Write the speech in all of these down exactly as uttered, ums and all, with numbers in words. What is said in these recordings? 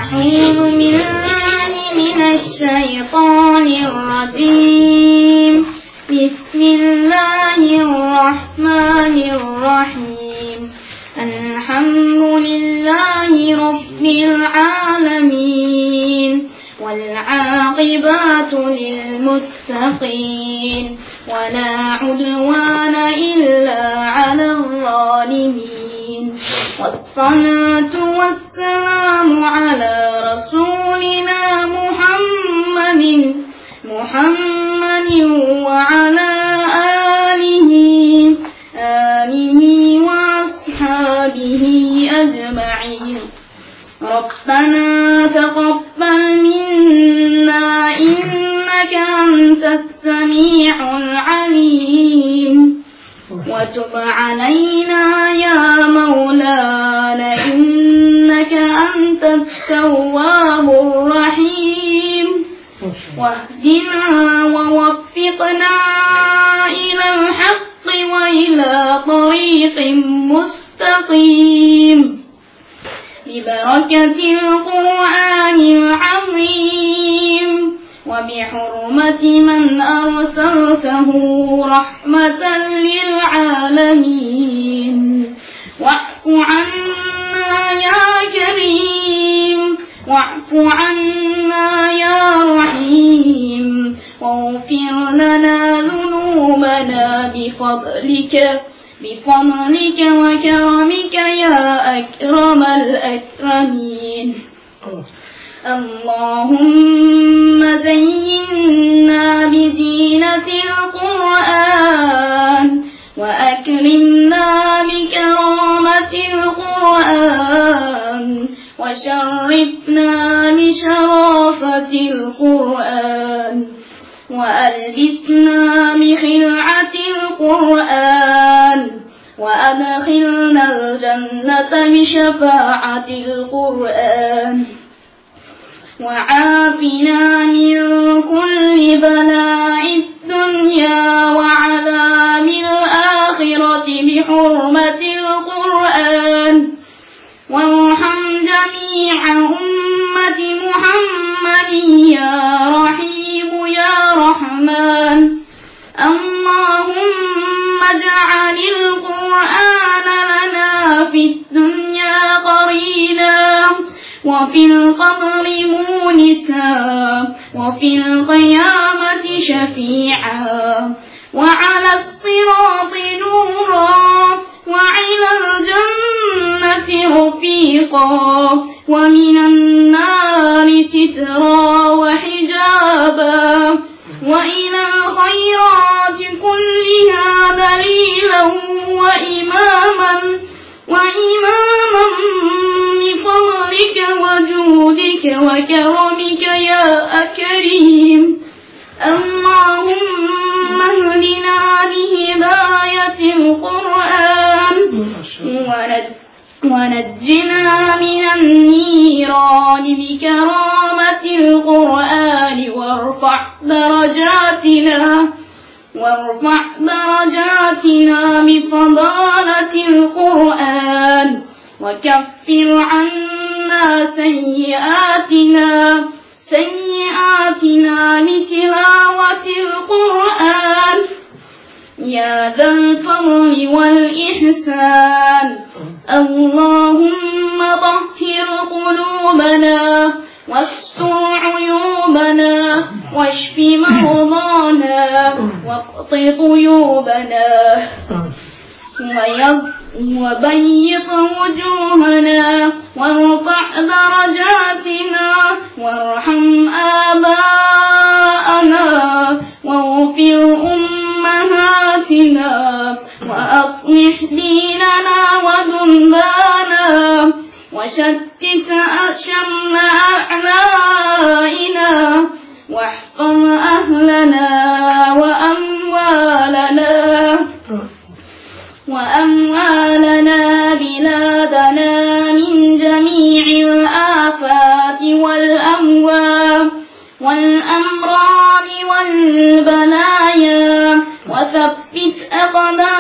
أعوذ بالله من الشيطان الرجيم. بسم الله الرحمن الرحيم. الحمد لله رب العالمين، والعاقبة للمتقين، ولا عدوان إلا على الظالمين، والصلاة والسلام على رسولنا محمد محمد وعلى آله آله وأصحابه أجمعين. ربنا تقبل منا إنك أنت السميع العليم، وتب علينا يا مولانا إنك أنت التواب الرحيم. واهدنا ووفقنا إلى الحق وإلى طريق مستقيم، ببركة القرآن العظيم، وبحرمة من أرسلته رحمة للعالمين. واعف عنا يا كريم، واعف عنا يا رحيم، واغفر لنا ذنوبنا بفضلك بفضلك وكرمك يا أكرم الأكرمين. اللهم زينا بزينة القرآن، وأكرمنا بكرامة القرآن، وشرفنا بشرافة القرآن، وألبسنا بخلعة القرآن، وأدخلنا الجنة بشفاعة القرآن، وعافنا من كل بلاء الدنيا وعذاب الآخرة بحرمة القرآن. وارحم جميع أمة محمد يا رحيم يا رحمن. اللهم اجعل القرآن لنا في الدنيا قرينا، وفي القبر مونسا، وفي القيامة شفيعا، وعلى الصراط نورا، وعلى الجنة رفيقا، ومن النار سترا وحجابا، وإلى الخيرات كلها دليلا وإماما وإماما بفضلك وجودك وكرمك يا أكريم. اللهم اهدنا بهداية القرآن، ونجنا من النيران بكرامة القرآن، وارفع درجاتنا وارفع درجاتنا بفضالة القرآن، وكفر عنا سيئاتنا سيئاتنا بتلاوة القرآن يا ذا الفضل والإحسان. اللهم طهر قلوبنا، واستر عيوبنا، واشف مرضانا، واقض طيوبنا، وبيض وجوهنا، وارفع درجاتنا، وارحم آباءنا، واغفر أمهاتنا، وأصلح ديننا ودنيانا، وشتت شمل أعدائنا، واحفظ أهلنا وأموالنا وأموالنا بلادنا من جميع الآفات والأموال والأمراض والبلايا، وثبت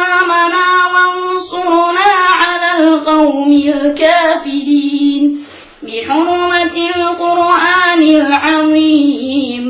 أقدامنا وانصرنا على القوم الكافرين. بحرمة القرآن العظيم.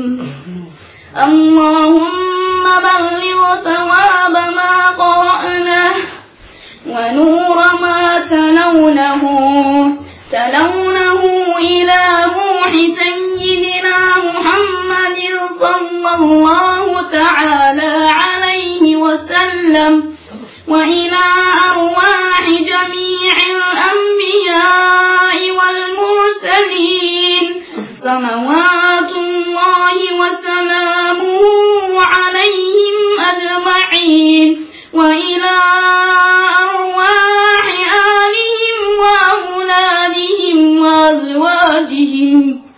اللهم بلغ ثواب ما قرأناه ونور ما تلونه تلونه إلى روح سيدنا محمد صلى الله تعالى عليه وسلم، وإلى أرواح جميع الأنبياء والمرسلين صلوات الله وسلامه عليهم أجمعين، وإلى أرواح آلهم وأولادهم وأزواجهم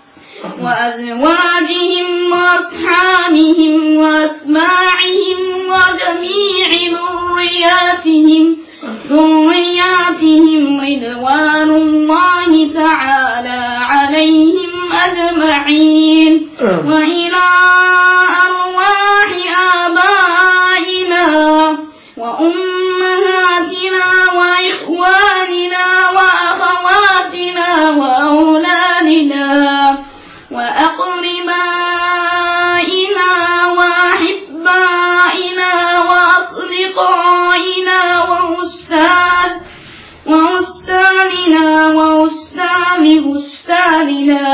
وأزواجهم وأصحابهم وأتباعهم وجميع ذرياتهم ذرياتهم رضوان الله تعالى عليهم أجمعين، وإلى أرواح آبائنا وأمهاتنا وإخواننا وأخواتنا وأولادنا وأقربائنا وأحبائنا وأصدقائنا وأستاذ وأستاذنا وأستاذ أستاذنا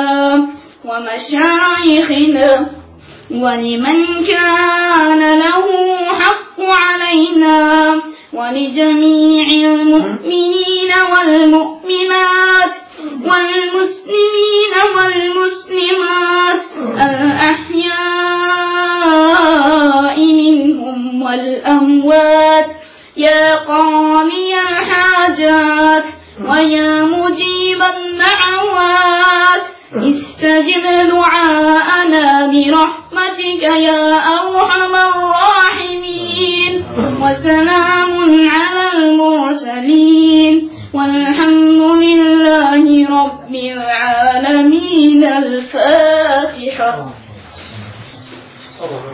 ومشايخنا ولمن كان له حق علينا، ولجميع المؤمنين والمؤمنات والمسلمين والمسلمات الأحياء منهم والأموات، يا قاضي الحاجات ويا مجيب الدعوات، استجب دعاءنا برحمتك يا أرحم الراحمين، وسلام على المرسلين والحمد لله رب العالمين. الفاتحة.